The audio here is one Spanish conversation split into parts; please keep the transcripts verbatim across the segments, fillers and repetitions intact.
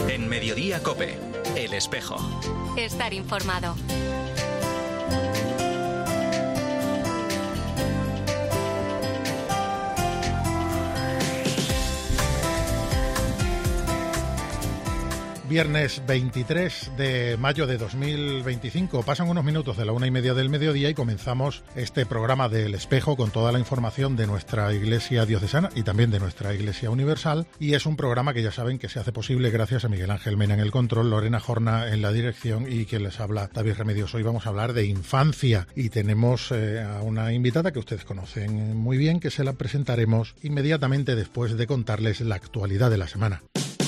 En Mediodía COPE, El Espejo. Estar informado. Viernes veintitrés de mayo de dos mil veinticinco. Pasan unos minutos de la una y media del mediodía y comenzamos este programa del Espejo con toda la información de nuestra Iglesia diocesana y también de nuestra Iglesia universal. Y es un programa que ya saben que se hace posible gracias a Miguel Ángel Mena en el control, Lorena Jorna en la dirección y quien les habla, David Remedios. Hoy vamos a hablar de infancia y tenemos eh, a una invitada que ustedes conocen muy bien, que se la presentaremos inmediatamente después de contarles la actualidad de la semana.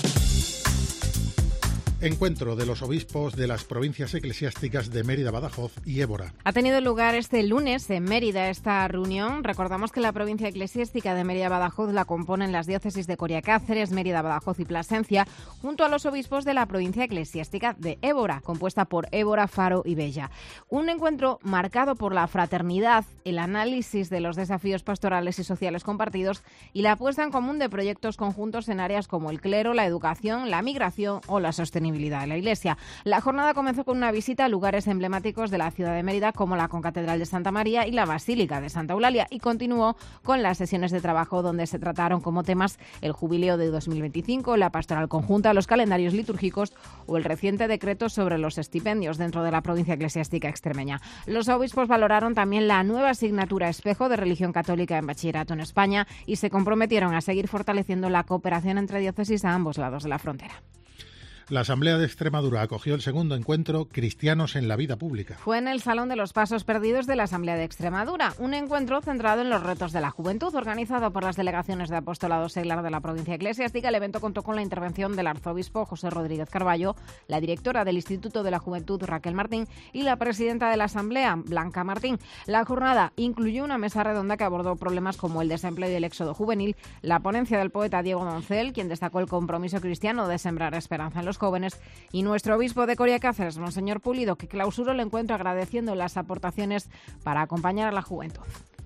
Encuentro de los obispos de las provincias eclesiásticas de Mérida, Badajoz y Évora. Ha tenido lugar este lunes en Mérida esta reunión. Recordamos que la provincia eclesiástica de Mérida-Badajoz la componen las diócesis de Coria Cáceres, Mérida, Badajoz y Plasencia, junto a los obispos de la provincia eclesiástica de Évora, compuesta por Évora, Faro y Bella. Un encuentro marcado por la fraternidad, el análisis de los desafíos pastorales y sociales compartidos y la puesta en común de proyectos conjuntos en áreas como el clero, la educación, la migración o la sostenibilidad de la Iglesia. La jornada comenzó con una visita a lugares emblemáticos de la ciudad de Mérida, como la Concatedral de Santa María y la Basílica de Santa Eulalia, y continuó con las sesiones de trabajo donde se trataron como temas el jubileo de dos mil veinticinco, la pastoral conjunta, los calendarios litúrgicos o el reciente decreto sobre los estipendios dentro de la provincia eclesiástica extremeña. Los obispos valoraron también la nueva asignatura Espejo de Religión Católica en Bachillerato en España y se comprometieron a seguir fortaleciendo la cooperación entre diócesis a ambos lados de la frontera. La Asamblea de Extremadura acogió el segundo encuentro Cristianos en la Vida Pública. Fue en el Salón de los Pasos Perdidos de la Asamblea de Extremadura, un encuentro centrado en los retos de la juventud, organizado por las delegaciones de Apostolado Seglar de la provincia eclesiástica. El evento contó con la intervención del arzobispo José Rodríguez Carballo, la directora del Instituto de la Juventud Raquel Martín y la presidenta de la Asamblea, Blanca Martín. La jornada incluyó una mesa redonda que abordó problemas como el desempleo y el éxodo juvenil, la ponencia del poeta Diego Doncel, quien destacó el compromiso cristiano de sembrar esperanza en los jóvenes, y nuestro obispo de Coria Cáceres, Monseñor Pulido, que clausuró el encuentro agradeciendo las aportaciones para acompañar a la juventud.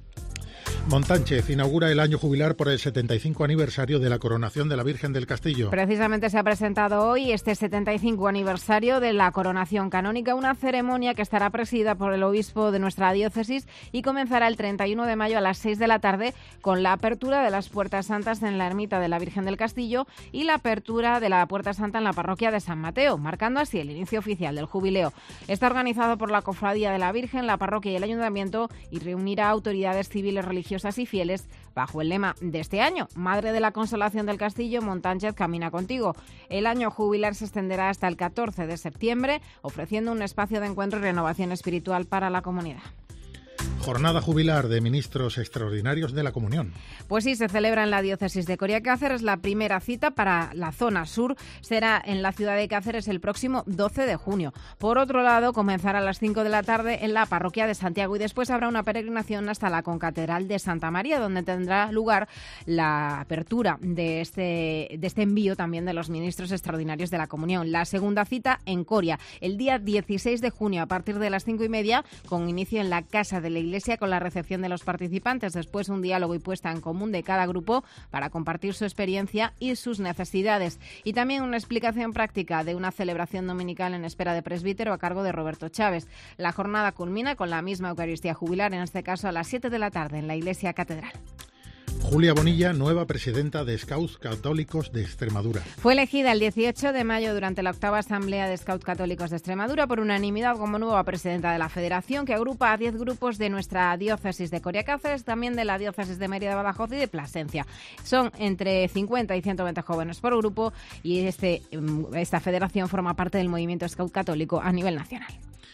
Montánchez inaugura el año jubilar por el setenta y cinco aniversario de la coronación de la Virgen del Castillo. Precisamente se ha presentado hoy este setenta y cinco aniversario de la coronación canónica, una ceremonia que estará presidida por el obispo de nuestra diócesis y comenzará el treinta y uno de mayo a las seis de la tarde con la apertura de las Puertas Santas en la ermita de la Virgen del Castillo y la apertura de la Puerta Santa en la parroquia de San Mateo, marcando así el inicio oficial del jubileo. Está organizado por la Cofradía de la Virgen, la parroquia y el ayuntamiento y reunirá autoridades civiles, religiosas y fieles bajo el lema de este año: Madre de la Consolación del Castillo, Montánchez camina contigo. El año jubilar se extenderá hasta el catorce de septiembre, ofreciendo un espacio de encuentro y renovación espiritual para la comunidad. Jornada jubilar de ministros extraordinarios de la Comunión. Pues sí, se celebra en la diócesis de Coria Cáceres. La primera cita para la zona sur será en la ciudad de Cáceres el próximo doce de junio. Por otro lado, comenzará a las cinco de la tarde en la parroquia de Santiago y después habrá una peregrinación hasta la Concatedral de Santa María, donde tendrá lugar la apertura de este, de este envío también de los ministros extraordinarios de la Comunión. La segunda cita en Coria, el día dieciséis de junio a partir de las cinco y media, con inicio en la Casa de la Iglesia con la recepción de los participantes, después un diálogo y puesta en común de cada grupo para compartir su experiencia y sus necesidades, y también una explicación práctica de una celebración dominical en espera de presbítero a cargo de Roberto Chávez. La jornada culmina con la misma Eucaristía jubilar, en este caso a las siete de la tarde en la Iglesia Catedral. Julia Bonilla, nueva presidenta de Scouts Católicos de Extremadura. Fue elegida el dieciocho de mayo durante la octava Asamblea de Scouts Católicos de Extremadura por unanimidad como nueva presidenta de la federación, que agrupa a diez grupos de nuestra diócesis de Coria Cáceres, también de la diócesis de Mérida, Badajoz y de Plasencia. Son entre cincuenta y ciento veinte jóvenes por grupo y este, esta federación forma parte del movimiento Scout Católico a nivel nacional.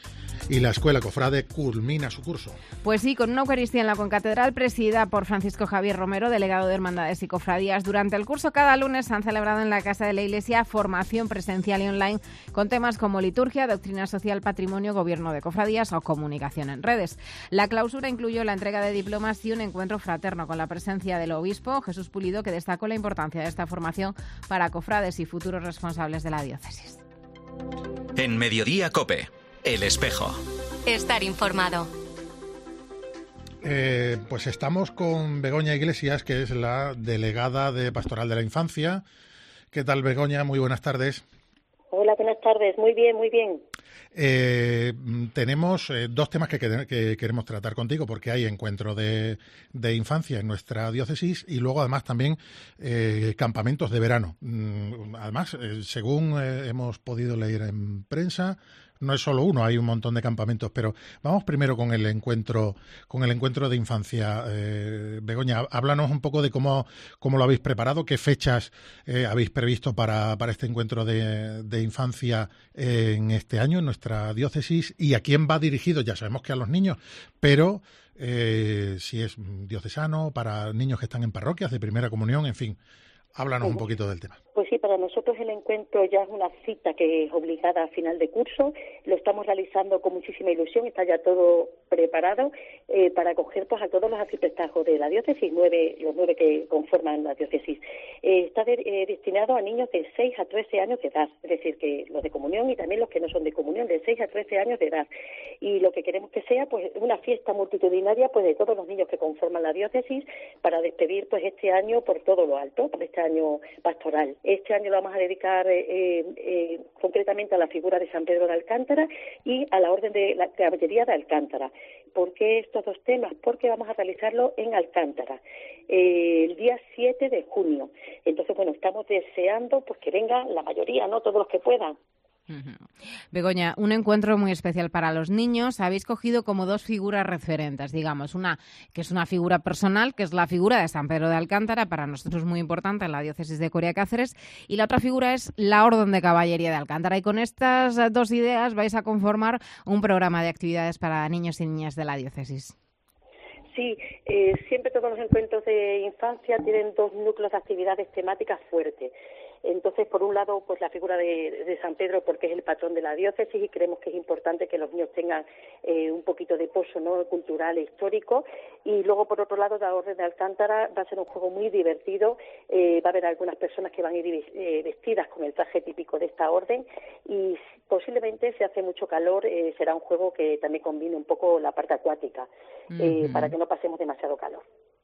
Y la Escuela Cofrade culmina su curso. Pues sí, con una Eucaristía en la Concatedral presidida por Francisco Javier Romero, delegado de Hermandades y Cofradías. Durante el curso, cada lunes se han celebrado en la Casa de la Iglesia formación presencial y online con temas como liturgia, doctrina social, patrimonio, gobierno de cofradías o comunicación en redes. La clausura incluyó la entrega de diplomas y un encuentro fraterno con la presencia del obispo Jesús Pulido, que destacó la importancia de esta formación para cofrades y futuros responsables de la diócesis. En Mediodía COPE, El Espejo. Estar informado. Eh, pues estamos con Begoña Iglesias, que es la delegada de Pastoral de la Infancia. ¿Qué tal, Begoña? Muy buenas tardes. Hola, buenas tardes. Muy bien, muy bien. Eh, tenemos eh, dos temas que, que, que queremos tratar contigo, porque hay encuentro de, de infancia en nuestra diócesis y luego además también eh, campamentos de verano. Además, eh, según eh, hemos podido leer en prensa, no es solo uno, hay un montón de campamentos, pero vamos primero con el encuentro, con el encuentro de infancia. Eh, Begoña, háblanos un poco de cómo, cómo lo habéis preparado, qué fechas eh, habéis previsto para, para este encuentro de, de infancia eh, en este año en nuestra diócesis y a quién va dirigido. Ya sabemos que a los niños, pero eh, si es diocesano, para niños que están en parroquias de primera comunión, en fin, háblanos un poquito del tema. Pues sí, para nosotros el encuentro ya es una cita que es obligada a final de curso. Lo estamos realizando con muchísima ilusión, está ya todo preparado eh, para acoger pues, a todos los arciprestazgos de la diócesis, nueve, los nueve que conforman la diócesis. Eh, está de, eh, destinado a niños de seis a trece años de edad, es decir, que los de comunión y también los que no son de comunión, de seis a trece años de edad. Y lo que queremos que sea pues una fiesta multitudinaria pues de todos los niños que conforman la diócesis para despedir pues este año por todo lo alto, por este año pastoral. Este año lo vamos a dedicar eh, eh, concretamente a la figura de San Pedro de Alcántara y a la Orden de la Caballería de Alcántara. ¿Por qué estos dos temas? Porque vamos a realizarlo en Alcántara eh, el día siete de junio. Entonces, bueno, estamos deseando pues que vengan la mayoría, no todos los que puedan. Uh-huh. Begoña, un encuentro muy especial para los niños. Habéis cogido como dos figuras referentes, digamos, una que es una figura personal, que es la figura de San Pedro de Alcántara, para nosotros muy importante en la diócesis de Coria Cáceres, y la otra figura es la Orden de Caballería de Alcántara. Y con estas dos ideas vais a conformar un programa de actividades para niños y niñas de la diócesis. Sí, eh, siempre todos los encuentros de infancia tienen dos núcleos de actividades temáticas fuertes. Entonces, por un lado, pues la figura de, de San Pedro, porque es el patrón de la diócesis y creemos que es importante que los niños tengan eh, un poquito de pozo, ¿no?, cultural e histórico. Y luego, por otro lado, la Orden de Alcántara va a ser un juego muy divertido. Eh, va a haber algunas personas que van a ir eh, vestidas con el traje típico de esta orden y posiblemente, si hace mucho calor, eh, será un juego que también combine un poco la parte acuática, eh, uh-huh. para que no pasemos demasiado calor.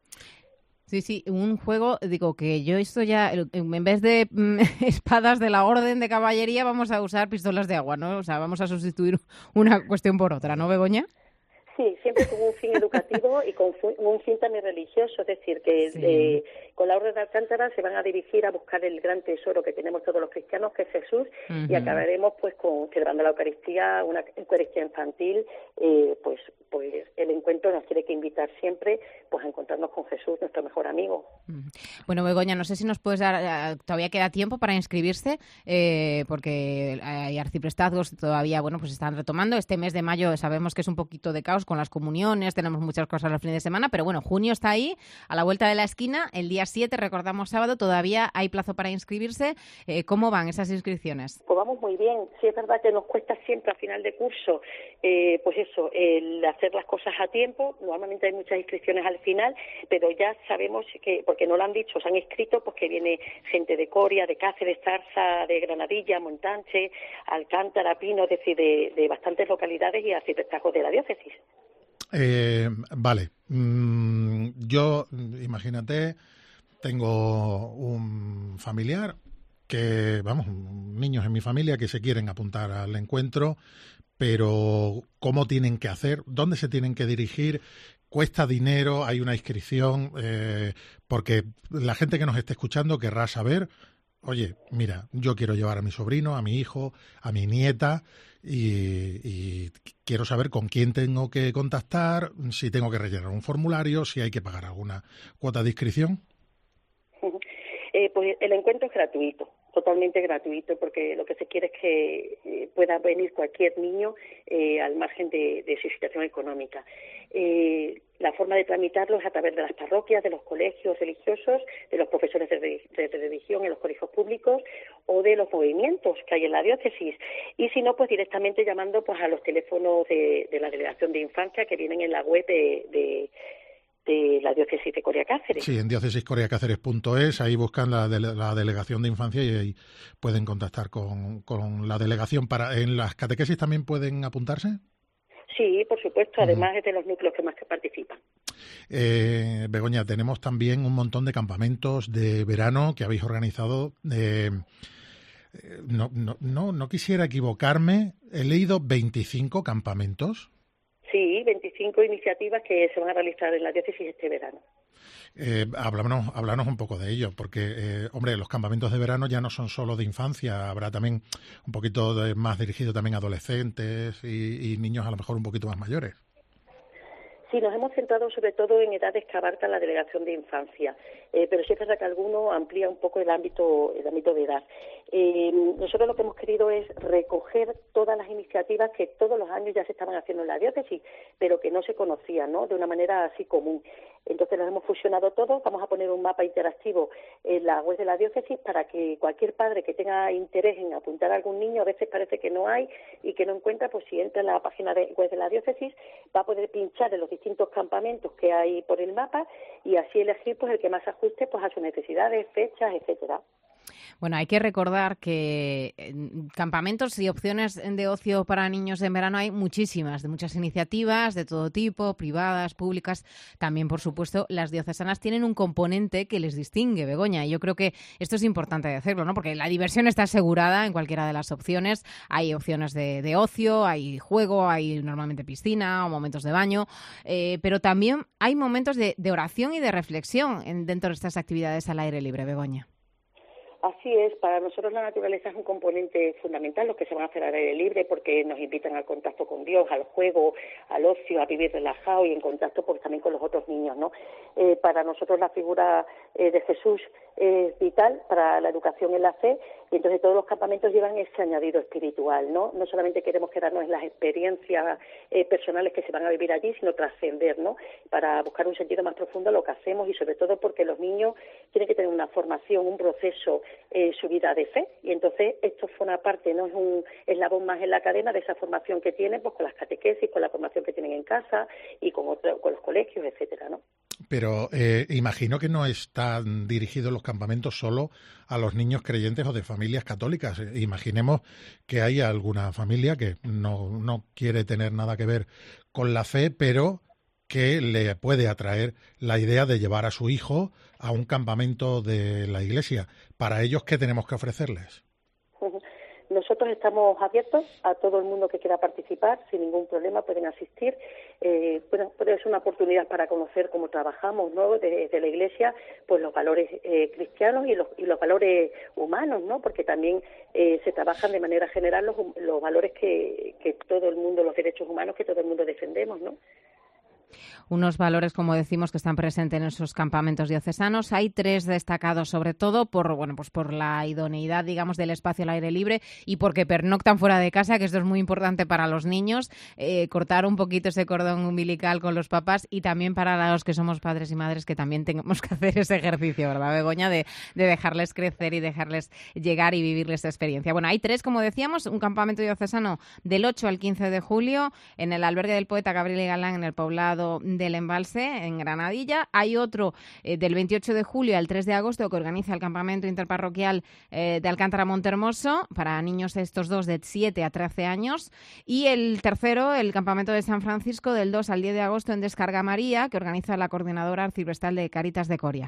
Sí, sí, un juego, digo, que yo esto ya, en vez de mm, espadas de la Orden de Caballería, vamos a usar pistolas de agua, ¿no? O sea, vamos a sustituir una cuestión por otra, ¿no, Begoña? Sí, siempre con un fin educativo y con un fin también religioso, es decir, que sí. eh, con la Orden de Alcántara se van a dirigir a buscar el gran tesoro que tenemos todos los cristianos, que es Jesús, uh-huh. y acabaremos pues con celebrando la Eucaristía, una Eucaristía infantil, eh, pues pues el encuentro nos tiene que invitar siempre pues a encontrarnos con Jesús, nuestro mejor amigo. Uh-huh. Bueno, Begoña, no sé si nos puedes dar, todavía queda tiempo para inscribirse, eh, porque hay arciprestazgos todavía, bueno, pues están retomando. Este mes de mayo sabemos que es un poquito de caos con las comuniones, tenemos muchas cosas los fines de semana, pero bueno, junio está ahí, a la vuelta de la esquina, el día siete, recordamos sábado, todavía hay plazo para inscribirse. Eh, ¿Cómo van esas inscripciones? Pues vamos muy bien, sí es verdad que nos cuesta siempre a final de curso, eh, pues eso, el hacer las cosas a tiempo, normalmente hay muchas inscripciones al final, pero ya sabemos que, porque no lo han dicho, se han inscrito, pues que viene gente de Coria, de Cáceres, Zarza, de Granadilla, Montanche, Alcántara, Pino, es decir, de, de bastantes localidades y arciprestazgos de la diócesis. Eh, vale, mm, yo, imagínate, tengo un familiar que, vamos, niños en mi familia que se quieren apuntar al encuentro, pero ¿cómo tienen que hacer? ¿Dónde se tienen que dirigir? ¿Cuesta dinero? ¿Hay una inscripción? Eh, porque la gente que nos esté escuchando querrá saber, oye, mira, yo quiero llevar a mi sobrino, a mi hijo, a mi nieta, y, y quiero saber con quién tengo que contactar, si tengo que rellenar un formulario, si hay que pagar alguna cuota de inscripción. Eh, pues el encuentro es gratuito, totalmente gratuito, porque lo que se quiere es que eh, pueda venir cualquier niño eh, al margen de, de su situación económica. Eh, la forma de tramitarlo es a través de las parroquias, de los colegios religiosos, de los profesores de, de, de religión en los colegios públicos o de los movimientos que hay en la diócesis. Y si no, pues directamente llamando pues a los teléfonos de, de la Delegación de Infancia que vienen en la web de... de de la diócesis de Coria Cáceres. Sí, en diócesis coria cáceres punto es, ahí buscan la, de, la delegación de infancia y ahí pueden contactar con, con la delegación. Para ¿En las catequesis también pueden apuntarse? Sí, por supuesto, además uh-huh. es de los núcleos que más que participan. Eh, Begoña, tenemos también un montón de campamentos de verano que habéis organizado. Eh, eh, no, no, no, no quisiera equivocarme, he leído veinticinco campamentos. Sí, veinticinco iniciativas que se van a realizar en la diócesis este verano. Eh, háblanos, háblanos un poco de ello, porque, eh, hombre, los campamentos de verano ya no son solo de infancia, habrá también un poquito de, más dirigido también a adolescentes y, y niños a lo mejor un poquito más mayores. Sí, nos hemos centrado sobre todo en edades que abarcan la delegación de infancia, eh, pero sí es verdad que alguno amplía un poco el ámbito, el ámbito de edad. Eh, nosotros lo que hemos querido es recoger todas las iniciativas que todos los años ya se estaban haciendo en la diócesis, pero que no se conocían, ¿no?, de una manera así común. Entonces los hemos fusionado todos, vamos a poner un mapa interactivo en la web de la diócesis para que cualquier padre que tenga interés en apuntar a algún niño, a veces parece que no hay y que no encuentra, pues si entra en la página de, web de la diócesis va a poder pinchar en los distintos campamentos que hay por el mapa y así elegir pues el que más ajuste pues a sus necesidades, fechas, etcétera. Bueno, hay que recordar que campamentos y opciones de ocio para niños en verano hay muchísimas, de muchas iniciativas, de todo tipo, privadas, públicas. También, por supuesto, las diocesanas tienen un componente que les distingue, Begoña, y yo creo que esto es importante decirlo, ¿no? Porque la diversión está asegurada en cualquiera de las opciones. Hay opciones de, de ocio, hay juego, hay normalmente piscina o momentos de baño, eh, pero también hay momentos de, de oración y de reflexión en, dentro de estas actividades al aire libre, Begoña. Así es, para nosotros la naturaleza es un componente fundamental, los que se van a hacer al aire libre, porque nos invitan al contacto con Dios, al juego, al ocio, a vivir relajado y en contacto pues también con los otros niños, ¿no? Eh, para nosotros la figura eh, de Jesús es vital para la educación en la fe y entonces todos los campamentos llevan ese añadido espiritual, ¿no? No solamente queremos quedarnos en las experiencias eh, personales que se van a vivir allí, sino trascender, ¿no? Para buscar un sentido más profundo a lo que hacemos y sobre todo porque los niños tienen que tener una formación, un proceso, eh, su vida de fe y entonces esto forma parte, no es un eslabón más en la cadena de esa formación que tienen pues con las catequesis, con la formación que tienen en casa y con, otro, con los colegios, etcétera, ¿no? Pero eh, imagino que no están dirigidos los campamentos solo a los niños creyentes o de familias católicas. Imaginemos que hay alguna familia que no, no quiere tener nada que ver con la fe, pero que le puede atraer la idea de llevar a su hijo a un campamento de la iglesia. Para ellos, ¿qué tenemos que ofrecerles? Nosotros estamos abiertos a todo el mundo que quiera participar, sin ningún problema pueden asistir. Eh, bueno, puede ser una oportunidad para conocer cómo trabajamos, ¿no? Desde, desde la Iglesia, pues los valores eh, cristianos y los, y los valores humanos, ¿no? Porque también eh, se trabajan de manera general los, los valores que, que todo el mundo, los derechos humanos que todo el mundo defendemos, ¿no? Unos valores, como decimos, que están presentes en esos campamentos diocesanos. Hay tres destacados, sobre todo por bueno, pues por la idoneidad, digamos, del espacio al aire libre y porque pernoctan fuera de casa, que esto es muy importante para los niños, eh, cortar un poquito ese cordón umbilical con los papás y también para los que somos padres y madres que también tenemos que hacer ese ejercicio, ¿verdad, Begoña? De, de dejarles crecer y dejarles llegar y vivirles esa experiencia. Bueno, hay tres, como decíamos, un campamento diocesano del ocho al quince de julio en el albergue del poeta Gabriel y Galán en el poblado del Embalse, en Granadilla. Hay otro eh, del veintiocho de julio al tres de agosto que organiza el campamento interparroquial eh, de Alcántara Montermoso para niños estos dos de siete a trece años. Y el tercero, el campamento de San Francisco del dos al diez de agosto en Descarga María, que organiza la Coordinadora Arciprestral de Cáritas de Coria.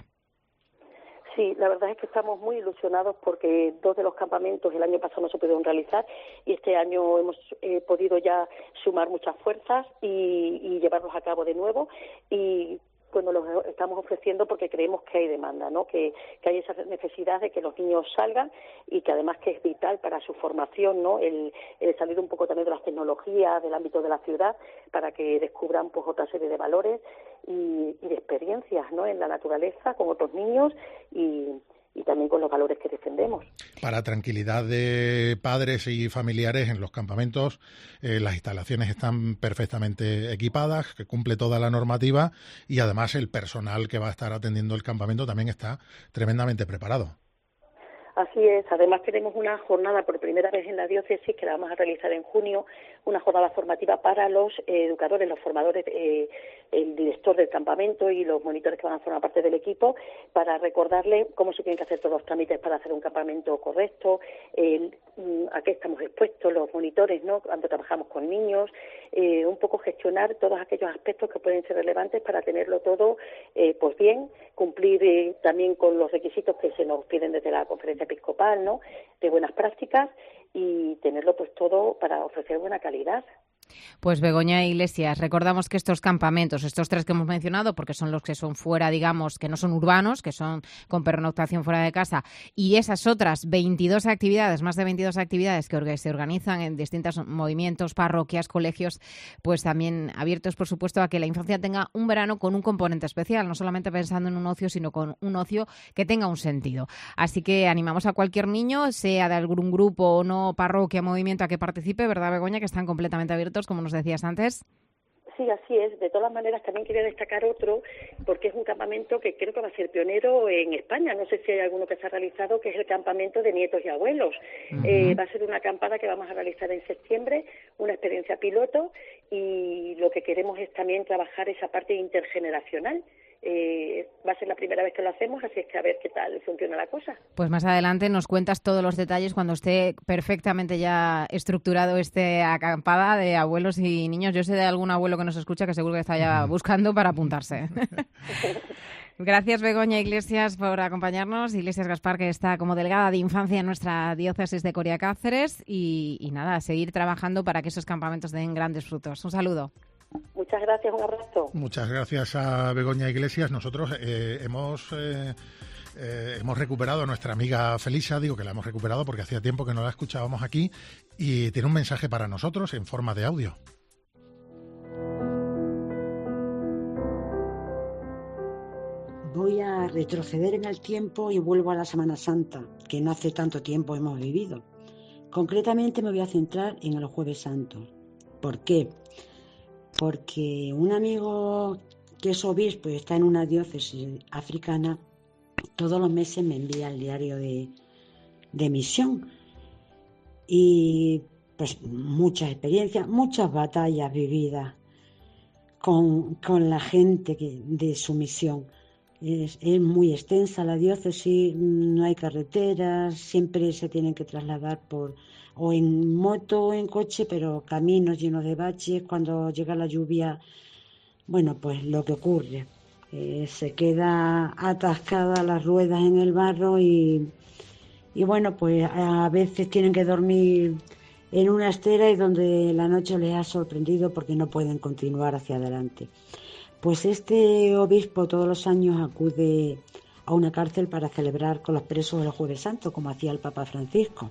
Sí, la verdad es que estamos muy ilusionados porque dos de los campamentos el año pasado no se pudieron realizar y este año hemos eh, podido ya sumar muchas fuerzas y, y llevarlos a cabo de nuevo y bueno, los estamos ofreciendo porque creemos que hay demanda, ¿no? Que, que hay esa necesidad de que los niños salgan y que además que es vital para su formación, ¿no? El, el salir un poco también de las tecnologías, del ámbito de la ciudad, para que descubran pues otra serie de valores y, y de experiencias, ¿no? En la naturaleza con otros niños y y también con los valores que defendemos. Para tranquilidad de padres y familiares en los campamentos, eh, las instalaciones están perfectamente equipadas, que cumple toda la normativa y además el personal que va a estar atendiendo el campamento también está tremendamente preparado. Así es, además tenemos una jornada por primera vez en la diócesis que la vamos a realizar en junio, una jornada formativa para los eh, educadores, los formadores, eh, el director del campamento y los monitores que van a formar parte del equipo, para recordarles cómo se tienen que hacer todos los trámites para hacer un campamento correcto, eh, a qué estamos expuestos los monitores, ¿no? Cuando trabajamos con niños, eh, un poco gestionar todos aquellos aspectos que pueden ser relevantes para tenerlo todo eh, pues bien, cumplir eh, también con los requisitos que se nos piden desde la Conferencia episcopal, ¿no?, de buenas prácticas y tenerlo pues todo para ofrecer buena calidad. Pues Begoña Iglesias, recordamos que estos campamentos, estos tres que hemos mencionado, porque son los que son fuera, digamos, que no son urbanos, que son con pernoctación fuera de casa, y esas otras veintidós actividades, más de veintidós actividades que se organizan en distintos movimientos, parroquias, colegios, pues también abiertos, por supuesto, a que la infancia tenga un verano con un componente especial, no solamente pensando en un ocio, sino con un ocio que tenga un sentido. Así que animamos a cualquier niño, sea de algún grupo o no, parroquia, movimiento, a que participe, ¿verdad, Begoña?, que están completamente abiertos, como nos decías antes. Sí, así es. De todas maneras, también quería destacar otro, porque es un campamento que creo que va a ser pionero en España. No sé si hay alguno que se ha realizado, que es el campamento de nietos y abuelos. Uh-huh. Eh, va a ser una acampada que vamos a realizar en septiembre, una experiencia piloto, y lo que queremos es también trabajar esa parte intergeneracional. Eh, va a ser la primera vez que lo hacemos, así es que a ver qué tal funciona la cosa. Pues más adelante nos cuentas todos los detalles cuando esté perfectamente ya estructurado este acampada de abuelos y niños. Yo sé de algún abuelo que nos escucha que seguro que está ya buscando para apuntarse. Gracias, Begoña Iglesias, por acompañarnos. Iglesias Gaspar, que está como delegada de infancia en nuestra diócesis de Coria Cáceres, y, y nada, seguir trabajando para que esos campamentos den grandes frutos. Un saludo. Muchas gracias, un abrazo. Muchas gracias a Begoña Iglesias. Nosotros eh, hemos eh, eh, hemos recuperado a nuestra amiga Felisa, digo que la hemos recuperado porque hacía tiempo que no la escuchábamos aquí, y tiene un mensaje para nosotros en forma de audio. Voy a retroceder en el tiempo y vuelvo a la Semana Santa, que no hace tanto tiempo hemos vivido. Concretamente me voy a centrar en el Jueves Santo. ¿Por qué? Porque un amigo que es obispo y está en una diócesis africana, todos los meses me envía el diario de, de misión. Y pues muchas experiencias, muchas batallas vividas con, con la gente que, de su misión. Es, es muy extensa la diócesis, no hay carreteras, siempre se tienen que trasladar por o en moto o en coche, pero caminos llenos de baches. Cuando llega la lluvia, bueno, pues lo que ocurre, eh, se queda atascada las ruedas en el barro y, y bueno, pues a veces tienen que dormir en una estera y donde la noche les ha sorprendido porque no pueden continuar hacia adelante. Pues este obispo todos los años acude a una cárcel para celebrar con los presos el Jueves Santo, como hacía el Papa Francisco.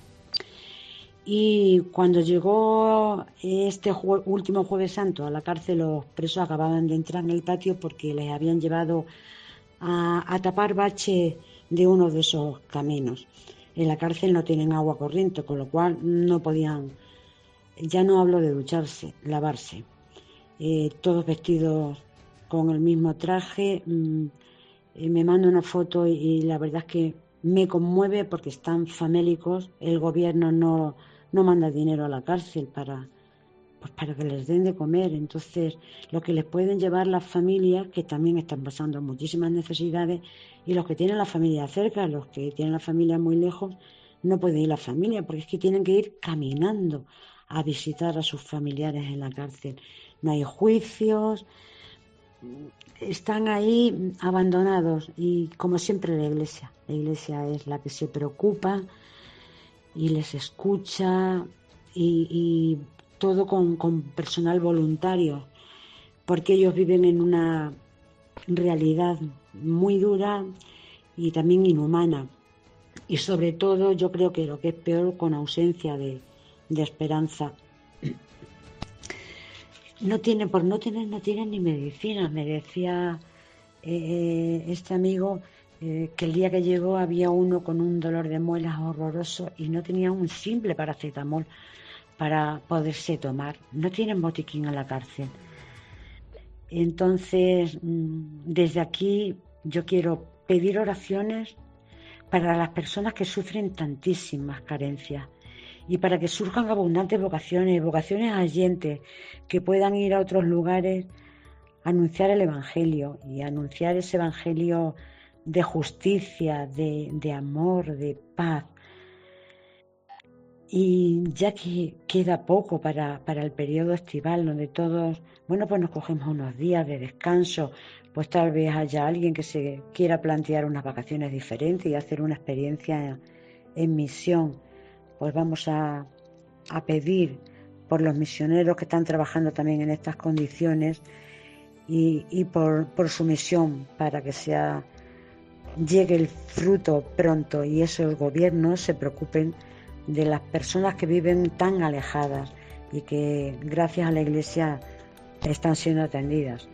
Y cuando llegó este jue- último Jueves Santo a la cárcel, los presos acababan de entrar en el patio porque les habían llevado a, a tapar baches de uno de esos caminos. En la cárcel no tienen agua corriente, con lo cual no podían, ya no hablo de ducharse, lavarse. Eh, todos vestidos con el mismo traje. Mm, eh, me manda una foto y, y la verdad es que me conmueve porque están famélicos. El gobierno no, no manda dinero a la cárcel para, pues para que les den de comer. Entonces, lo que les pueden llevar las familias, que también están pasando muchísimas necesidades, y los que tienen la familia cerca, los que tienen la familia muy lejos, no puede ir la familia porque es que tienen que ir caminando a visitar a sus familiares en la cárcel. No hay juicios, están ahí abandonados, y como siempre la Iglesia, la Iglesia es la que se preocupa y les escucha, y, y todo con, con personal voluntario, porque ellos viven en una realidad muy dura y también inhumana, y sobre todo yo creo que lo que es peor, con ausencia de, de esperanza. No tienen, por no tener, no tienen ni medicina. Me decía eh, este amigo eh, que el día que llegó había uno con un dolor de muelas horroroso y no tenía un simple paracetamol para poderse tomar. No tienen botiquín en la cárcel. Entonces, desde aquí yo quiero pedir oraciones para las personas que sufren tantísimas carencias, y para que surjan abundantes vocaciones, vocaciones allentes, que puedan ir a otros lugares a anunciar el Evangelio, y a anunciar ese Evangelio de justicia, de, de amor, de paz. Y ya que queda poco para, para el periodo estival, donde todos, bueno, pues nos cogemos unos días de descanso pues tal vez haya alguien que se quiera plantear unas vacaciones diferentes y hacer una experiencia en, en misión. Pues vamos a, a pedir por los misioneros que están trabajando también en estas condiciones y, y por, por su misión, para que sea llegue el fruto pronto y esos gobiernos se preocupen de las personas que viven tan alejadas y que gracias a la Iglesia están siendo atendidas.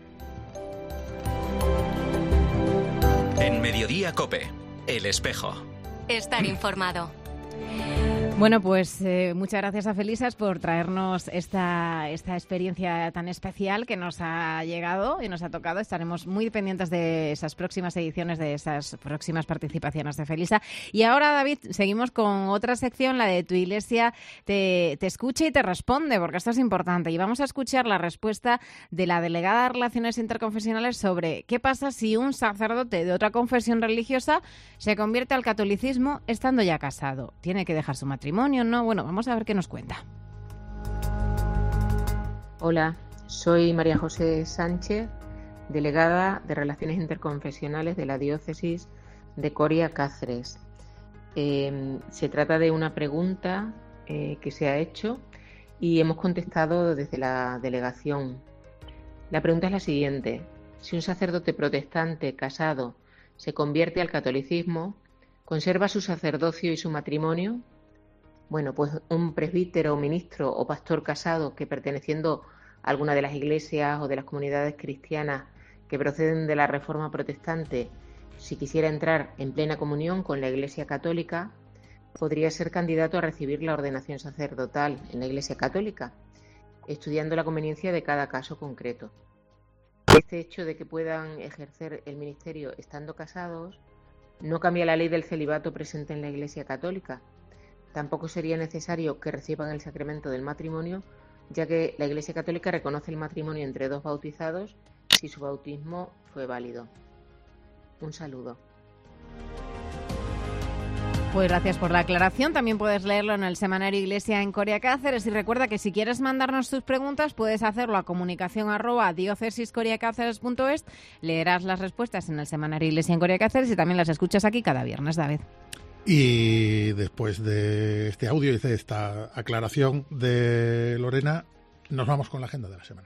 En Mediodía COPE, El Espejo. Estar informado. Bueno, pues eh, muchas gracias a Felisas por traernos esta, esta experiencia tan especial que nos ha llegado y nos ha tocado. Estaremos muy pendientes de esas próximas ediciones, de esas próximas participaciones de Felisa. Y ahora, David, seguimos con otra sección, la de Tu Iglesia te, te escucha y te responde, porque esto es importante. Y vamos a escuchar la respuesta de la delegada de Relaciones Interconfesionales sobre qué pasa si un sacerdote de otra confesión religiosa se convierte al catolicismo estando ya casado. ¿Tiene que dejar su matrimonio? ¿No? Bueno, vamos a ver qué nos cuenta. Hola, soy María José Sánchez, delegada de Relaciones Interconfesionales de la Diócesis de Coria Cáceres. Eh, se trata de una pregunta eh, que se ha hecho y hemos contestado desde la delegación. La pregunta es la siguiente: si un sacerdote protestante casado se convierte al catolicismo, ¿conserva su sacerdocio y su matrimonio? Bueno, pues un presbítero, ministro o pastor casado que, perteneciendo a alguna de las iglesias o de las comunidades cristianas que proceden de la Reforma Protestante, si quisiera entrar en plena comunión con la Iglesia Católica, podría ser candidato a recibir la ordenación sacerdotal en la Iglesia Católica, estudiando la conveniencia de cada caso concreto. Este hecho de que puedan ejercer el ministerio estando casados no cambia la ley del celibato presente en la Iglesia Católica. Tampoco sería necesario que reciban el sacramento del matrimonio, ya que la Iglesia Católica reconoce el matrimonio entre dos bautizados si su bautismo fue válido. Un saludo. Pues gracias por la aclaración. También puedes leerlo en el semanario Iglesia en Coria Cáceres. Y recuerda que si quieres mandarnos tus preguntas, puedes hacerlo a comunicación arroba diócesiscoriacáceres punto es. Leerás las respuestas en el semanario Iglesia en Coria Cáceres y también las escuchas aquí cada viernes, David. Y después de este audio y de esta aclaración de Lorena, nos vamos con la agenda de la semana.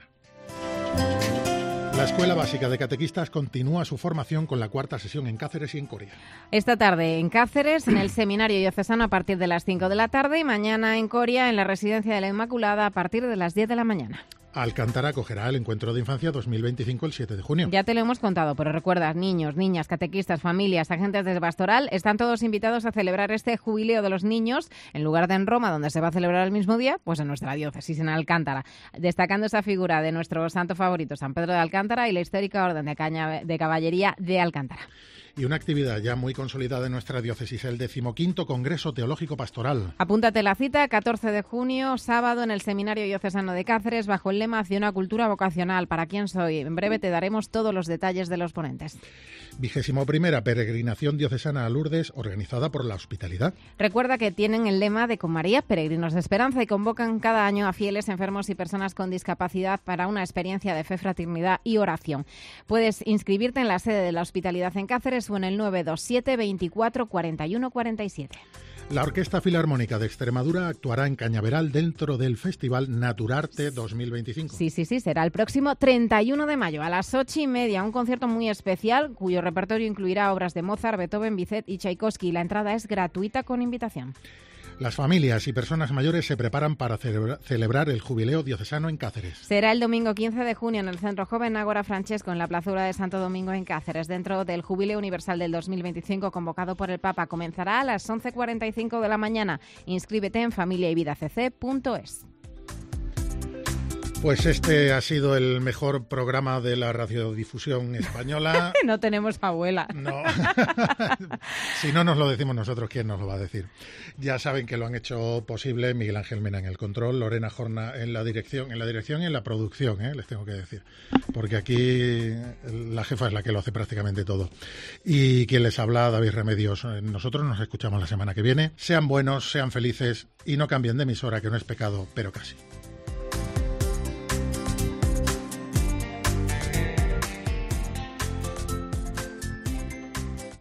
La Escuela Básica de Catequistas continúa su formación con la cuarta sesión en Cáceres y en Coria. Esta tarde en Cáceres, en el Seminario Diocesano a partir de las cinco de la tarde y mañana en Coria, en la Residencia de la Inmaculada a partir de las diez de la mañana. Alcántara acogerá el Encuentro de Infancia dos mil veinticinco el siete de junio. Ya te lo hemos contado, pero recuerda, niños, niñas, catequistas, familias, agentes de pastoral, están todos invitados a celebrar este jubileo de los niños, en lugar de en Roma, donde se va a celebrar el mismo día, pues en nuestra diócesis, en Alcántara, destacando esa figura de nuestro santo favorito, San Pedro de Alcántara, y la histórica Orden de, Caña, de Caballería de Alcántara. Y una actividad ya muy consolidada en nuestra diócesis, el decimoquinto Congreso Teológico Pastoral. Apúntate la cita, catorce de junio, sábado, en el Seminario Diocesano de Cáceres, bajo el lema Hacia una cultura vocacional. ¿Para quién soy? En breve te daremos todos los detalles de los ponentes. Vigésimo primera Peregrinación Diocesana a Lourdes, organizada por la Hospitalidad. Recuerda que tienen el lema de Con María, Peregrinos de Esperanza, y convocan cada año a fieles, enfermos y personas con discapacidad para una experiencia de fe, fraternidad y oración. Puedes inscribirte en la sede de la Hospitalidad en Cáceres o en el nueve dos siete veinticuatro cuarenta y uno cuarenta y siete. La Orquesta Filarmónica de Extremadura actuará en Cañaveral dentro del Festival Naturarte dos mil veinticinco. Sí, sí, sí, será el próximo treinta y uno de mayo a las ocho y media, un concierto muy especial cuyo repertorio incluirá obras de Mozart, Beethoven, Bizet y Tchaikovsky. La entrada es gratuita con invitación. Las familias y personas mayores se preparan para celebra- celebrar el Jubileo Diocesano en Cáceres. Será el domingo quince de junio en el Centro Joven Ágora Francesco, en la plazuela de Santo Domingo en Cáceres, dentro del Jubileo Universal del dos mil veinticinco convocado por el Papa. Comenzará a las once cuarenta y cinco de la mañana. Inscríbete en familia y vida c c punto es. Pues este ha sido el mejor programa de la radiodifusión española. No tenemos abuela. No. Si no nos lo decimos nosotros, ¿quién nos lo va a decir? Ya saben que lo han hecho posible Miguel Ángel Mena en el control, Lorena Jorna en la dirección, en la dirección y en la producción, ¿eh? Les tengo que decir. Porque aquí la jefa es la que lo hace prácticamente todo. Y quien les habla, David Remedios. Nosotros nos escuchamos la semana que viene. Sean buenos, sean felices y no cambien de emisora, que no es pecado, pero casi.